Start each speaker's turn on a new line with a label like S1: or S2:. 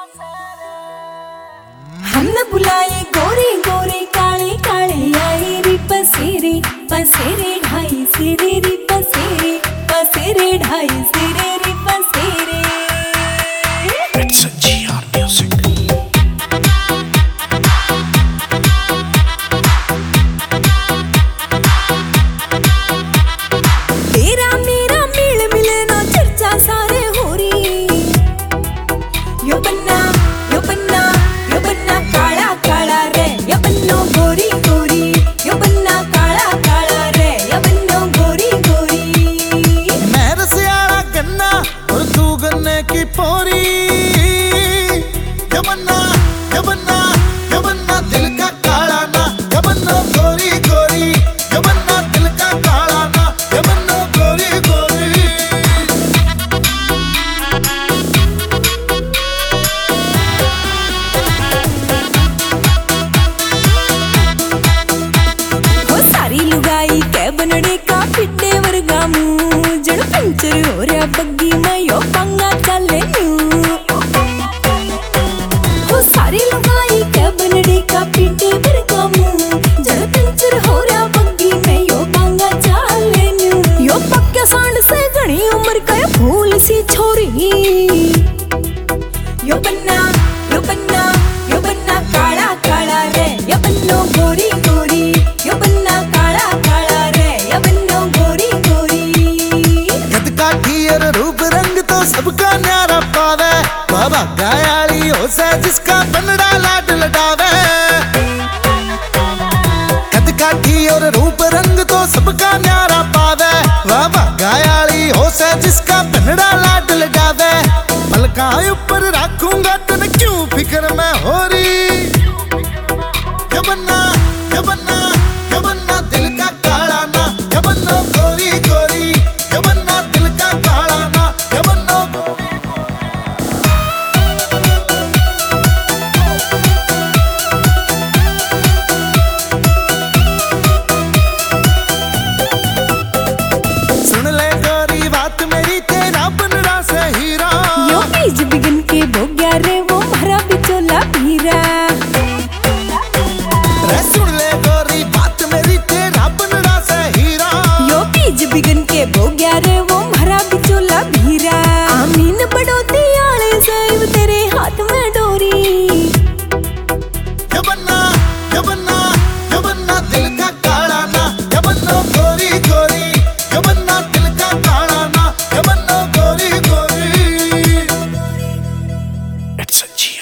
S1: हमने बुलाए गोरे गोरे काले काले आए रे पसेरे पसेरे ढाई सेरे रे पसेरे पसेरे ढाई सेरे रे पसेरे।
S2: It's a GR Music.
S1: तेरा मेरा मेल मिलना चर्चा सारे हो रही। यो बन्ना काला काला रे यो बन्नो गोरी गोरी यो बन्ना काला काला रे यो बन्नो गोरी गोरी।
S2: मैं रसियाला गन्ना और तू गन्ने की पोरी। यमन्ना दिल का काला ना यमन्नो गोरी गोरी यमन्ना दिल का काला ना यमन्नो गोरी गोरी।
S1: वो सारी लुगाई कै बनड़े का फिट्टे वर्गा मुंह जड़ पंचर हो रहा बग्गी में यो पंगा चले न्यू। वो सारी लुगाई कै बनड़े का फिट्टे वर्गा मुंह जड़ पंचर हो रहा बग्गी में यो पंगा चले न्यू। यो पक्के सांड से घनी उम्र का फूल सी छोरी। यो बन्ना काला काला रे यो बन्नो गोरी गोरी यो बन्ना काला काला रे यो बन्नो गोरी गोरी।
S2: कद काठी और रूप रंग तो सबका न्यारा पावे बाबा गायाली हो से जिसका बनड़ा लाड लटावे। कद काठी और रूप रंग तो सबका न्यारा पावे बाबा गायाली हो से जिसका बनड़ा लाड लटावे। पलका ऊपर रखूंगा तन क्यों फिक्र में हो रही। यमन्ना दिल का काला ना यमन्नो गोरी गोरी यमन्ना दिल का काला ना यमन्नो। सुन ले गोरी बात मेरी तेरा बनड़ा से हीरा।
S1: यो बीज बिगन के बोग्या रे वो भरा बिचोला भीरा।
S2: सुन ले गोरी बात मेरी तेरा बनड़ा से हीरा।
S1: यो बीज बिगन के बोग्या रे वो भरा बिचोला भीरा। आमीन बड़ोती आले साहिब तेरे हाथ में डोरी।
S2: यमन्ना दिल का काला ना यमन्नो गोरी गोरी यमन्ना दिल का काला ना यमन्नो गोरी गोरी। It's a G